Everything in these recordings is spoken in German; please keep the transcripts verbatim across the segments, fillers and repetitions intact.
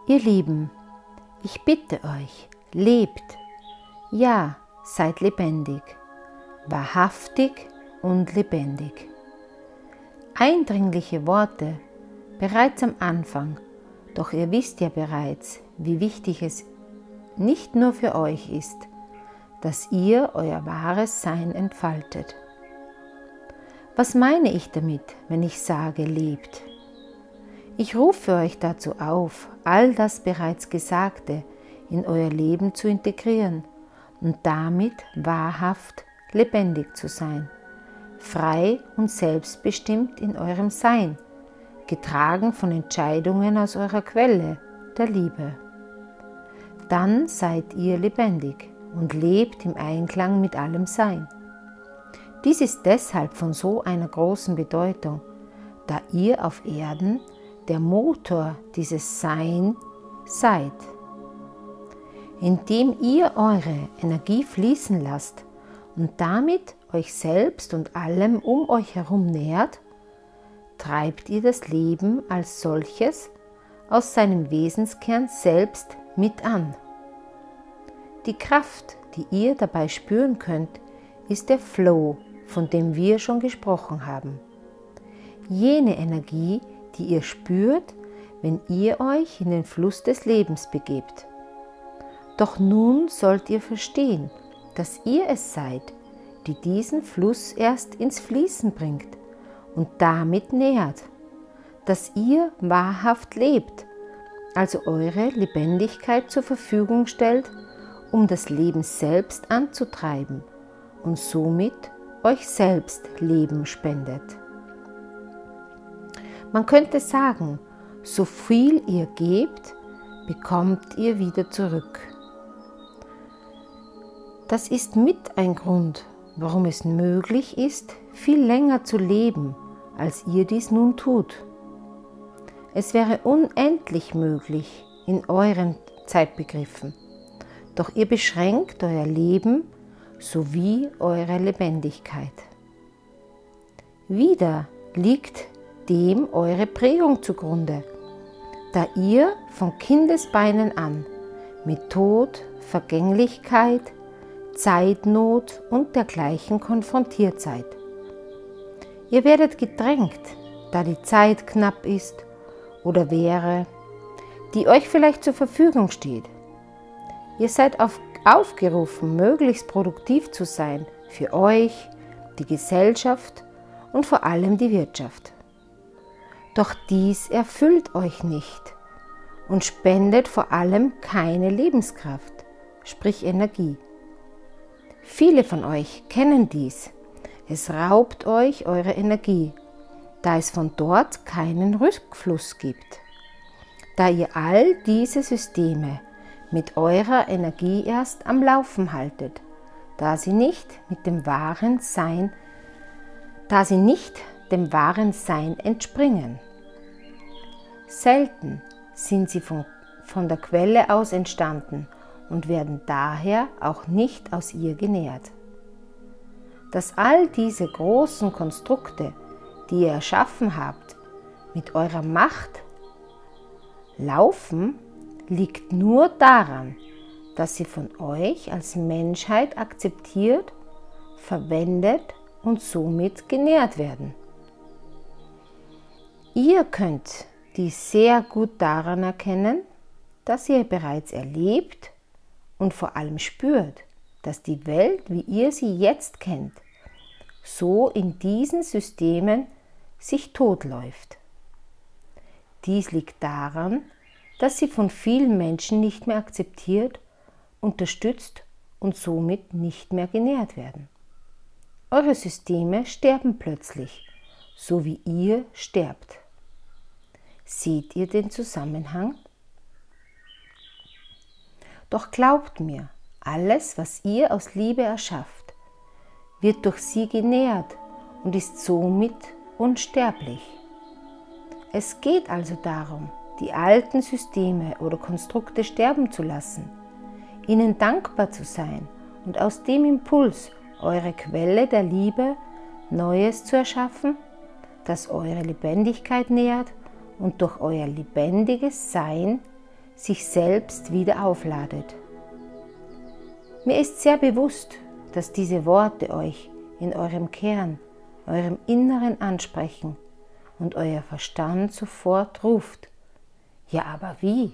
Ihr Lieben, ich bitte euch, lebt, ja, seid lebendig, wahrhaftig und lebendig. Eindringliche Worte bereits am Anfang, doch ihr wisst ja bereits, wie wichtig es nicht nur für euch ist, dass ihr euer wahres Sein entfaltet. Was meine ich damit, wenn ich sage, lebt? Ich rufe euch dazu auf, all das bereits Gesagte in euer Leben zu integrieren und damit wahrhaft lebendig zu sein, frei und selbstbestimmt in eurem Sein, getragen von Entscheidungen aus eurer Quelle, der Liebe. Dann seid ihr lebendig und lebt im Einklang mit allem Sein. Dies ist deshalb von so einer großen Bedeutung, da ihr auf Erden der Motor dieses Sein seid. Indem ihr eure Energie fließen lasst und damit euch selbst und allem um euch herum nährt, treibt ihr das Leben als solches aus seinem Wesenskern selbst mit an. Die Kraft, die ihr dabei spüren könnt, ist der Flow, von dem wir schon gesprochen haben. Jene Energie, die ihr spürt, wenn ihr euch in den Fluss des Lebens begebt. Doch nun sollt ihr verstehen, dass ihr es seid, die diesen Fluss erst ins Fließen bringt und damit nährt, dass ihr wahrhaft lebt, also eure Lebendigkeit zur Verfügung stellt, um das Leben selbst anzutreiben und somit euch selbst Leben spendet. Man könnte sagen, so viel ihr gebt, bekommt ihr wieder zurück. Das ist mit ein Grund, warum es möglich ist, viel länger zu leben, als ihr dies nun tut. Es wäre unendlich möglich in euren Zeitbegriffen, doch ihr beschränkt euer Leben sowie eure Lebendigkeit. Wieder liegt dem eure Prägung zugrunde, da ihr von Kindesbeinen an mit Tod, Vergänglichkeit, Zeitnot und dergleichen konfrontiert seid. Ihr werdet gedrängt, da die Zeit knapp ist oder wäre, die euch vielleicht zur Verfügung steht. Ihr seid auf, aufgerufen, möglichst produktiv zu sein für euch, die Gesellschaft und vor allem die Wirtschaft. Doch dies erfüllt euch nicht und spendet vor allem keine Lebenskraft, sprich Energie. Viele von euch kennen dies. Es raubt euch eure Energie, da es von dort keinen Rückfluss gibt. Da ihr all diese Systeme mit eurer Energie erst am Laufen haltet, da sie nicht mit dem wahren Sein, da sie nicht dem wahren Sein entspringen. Selten sind sie von, von der Quelle aus entstanden und werden daher auch nicht aus ihr genährt. Dass all diese großen Konstrukte, die ihr erschaffen habt, mit eurer Macht laufen, liegt nur daran, dass sie von euch als Menschheit akzeptiert, verwendet und somit genährt werden. Ihr könnt dies sehr gut daran erkennen, dass ihr bereits erlebt und vor allem spürt, dass die Welt, wie ihr sie jetzt kennt, so in diesen Systemen sich totläuft. Dies liegt daran, dass sie von vielen Menschen nicht mehr akzeptiert, unterstützt und somit nicht mehr genährt werden. Eure Systeme sterben plötzlich, so wie ihr sterbt. Seht ihr den Zusammenhang? Doch glaubt mir, alles, was ihr aus Liebe erschafft, wird durch sie genährt und ist somit unsterblich. Es geht also darum, die alten Systeme oder Konstrukte sterben zu lassen, ihnen dankbar zu sein und aus dem Impuls, eure Quelle der Liebe, Neues zu erschaffen, das eure Lebendigkeit nährt und durch euer lebendiges Sein sich selbst wieder aufladet. Mir ist sehr bewusst, dass diese Worte euch in eurem Kern, eurem Inneren ansprechen und euer Verstand sofort ruft: Ja, aber wie?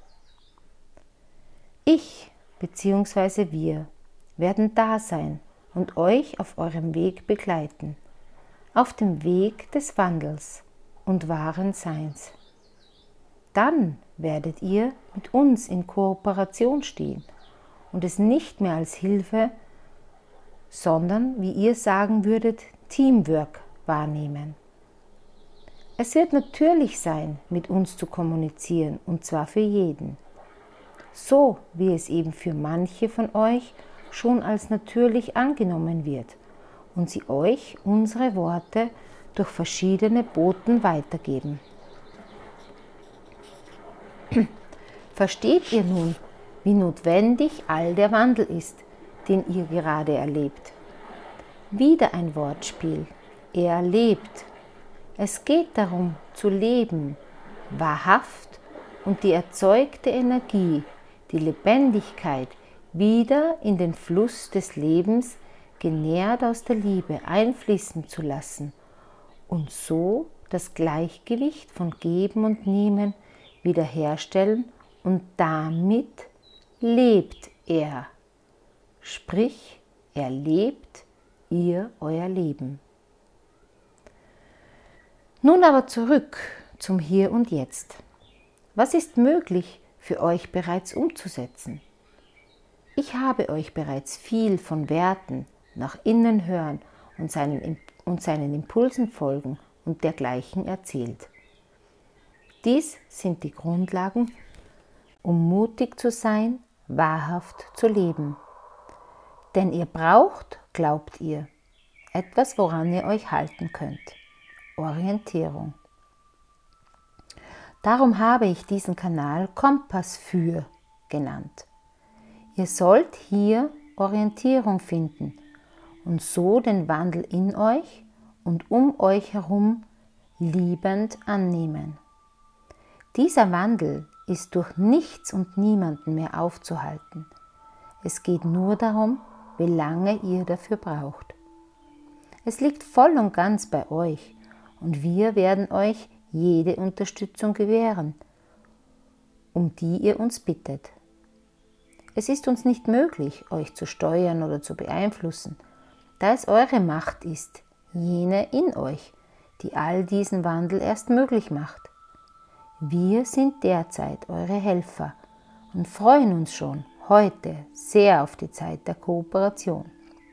Ich bzw. wir werden da sein und euch auf eurem Weg begleiten, auf dem Weg des Wandels und wahren Seins. Dann werdet ihr mit uns in Kooperation stehen und es nicht mehr als Hilfe, sondern, wie ihr sagen würdet, Teamwork wahrnehmen. Es wird natürlich sein, mit uns zu kommunizieren, und zwar für jeden. So wie es eben für manche von euch schon als natürlich angenommen wird und sie euch unsere Worte durch verschiedene Boten weitergeben. Versteht ihr nun, wie notwendig all der Wandel ist, den ihr gerade erlebt? Wieder ein Wortspiel. Er lebt. Es geht darum, zu leben, wahrhaft, und die erzeugte Energie, die Lebendigkeit, wieder in den Fluss des Lebens, genährt aus der Liebe, einfließen zu lassen und so das Gleichgewicht von Geben und Nehmen wiederherstellen, und damit lebt er. Sprich, er lebt, ihr euer Leben. Nun aber zurück zum Hier und Jetzt. Was ist möglich für euch bereits umzusetzen? Ich habe euch bereits viel von Werten, nach innen hören und seinen, und seinen Impulsen folgen und dergleichen erzählt. Dies sind die Grundlagen, um mutig zu sein, wahrhaft zu leben. Denn ihr braucht, glaubt ihr, etwas, woran ihr euch halten könnt. Orientierung. Darum habe ich diesen Kanal Kompass für genannt. Ihr sollt hier Orientierung finden und so den Wandel in euch und um euch herum liebend annehmen. Dieser Wandel ist durch nichts und niemanden mehr aufzuhalten. Es geht nur darum, wie lange ihr dafür braucht. Es liegt voll und ganz bei euch und wir werden euch jede Unterstützung gewähren, um die ihr uns bittet. Es ist uns nicht möglich, euch zu steuern oder zu beeinflussen, da es eure Macht ist, jene in euch, die all diesen Wandel erst möglich macht. Wir sind derzeit eure Helfer und freuen uns schon heute sehr auf die Zeit der Kooperation.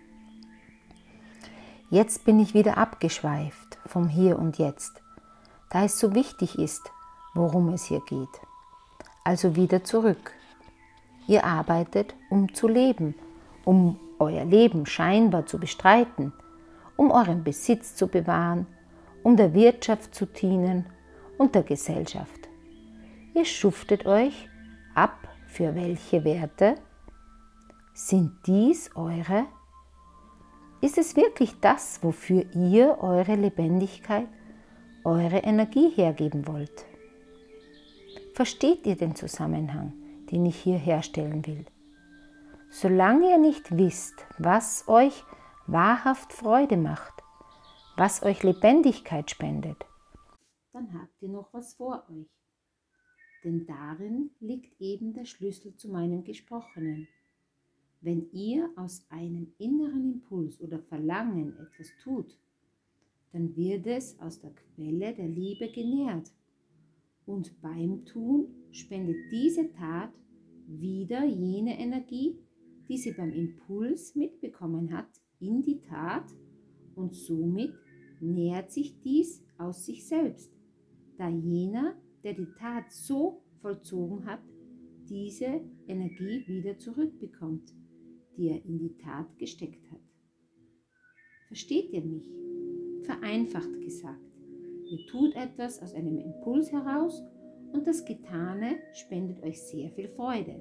Jetzt bin ich wieder abgeschweift vom Hier und Jetzt, da es so wichtig ist, worum es hier geht. Also wieder zurück. Ihr arbeitet, um zu leben, um euer Leben scheinbar zu bestreiten, um euren Besitz zu bewahren, um der Wirtschaft zu dienen und der Gesellschaft. Ihr schuftet euch ab für welche Werte? Sind dies eure? Ist es wirklich das, wofür ihr eure Lebendigkeit, eure Energie hergeben wollt? Versteht ihr den Zusammenhang, den ich hier herstellen will? Solange ihr nicht wisst, was euch wahrhaft Freude macht, was euch Lebendigkeit spendet, dann habt ihr noch was vor euch. Denn darin liegt eben der Schlüssel zu meinem Gesprochenen. Wenn ihr aus einem inneren Impuls oder Verlangen etwas tut, dann wird es aus der Quelle der Liebe genährt. Und beim Tun spendet diese Tat wieder jene Energie, die sie beim Impuls mitbekommen hat, in die Tat, und somit nährt sich dies aus sich selbst, da jener, der die Tat so vollzogen hat, diese Energie wieder zurückbekommt, die er in die Tat gesteckt hat. Versteht ihr mich? Vereinfacht gesagt, ihr tut etwas aus einem Impuls heraus und das Getane spendet euch sehr viel Freude.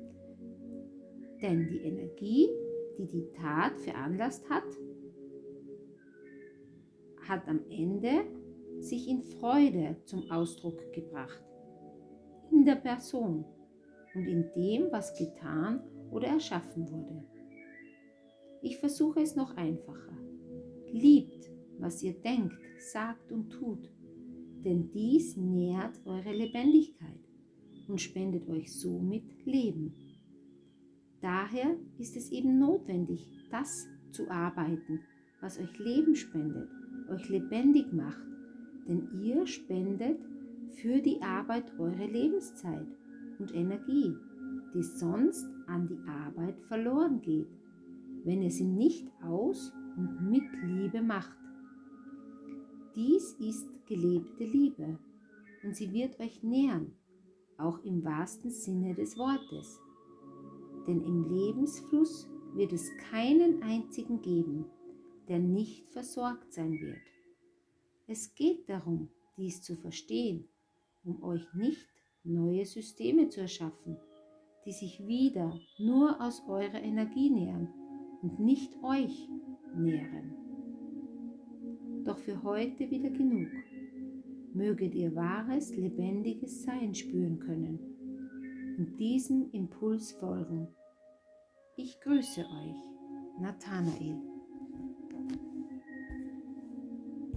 Denn die Energie, die die Tat veranlasst hat, hat am Ende sich in Freude zum Ausdruck gebracht, in der Person. und in dem, was getan oder erschaffen wurde. Ich versuche es noch einfacher. Liebt, was ihr denkt, sagt und tut, denn dies nährt eure Lebendigkeit und spendet euch somit Leben. Daher ist es eben notwendig, das zu arbeiten, was euch Leben spendet, euch lebendig macht, denn ihr spendet für die Arbeit eure Lebenszeit und Energie, die sonst an die Arbeit verloren geht, wenn ihr sie nicht aus und mit Liebe macht. Dies ist gelebte Liebe und sie wird euch nähren, auch im wahrsten Sinne des Wortes. Denn im Lebensfluss wird es keinen einzigen geben, der nicht versorgt sein wird. Es geht darum, dies zu verstehen, um euch nicht neue Systeme zu erschaffen, die sich wieder nur aus eurer Energie nähren und nicht euch nähren. Doch für heute wieder genug. Möget ihr wahres, lebendiges Sein spüren können und diesem Impuls folgen. Ich grüße euch, Nathanael.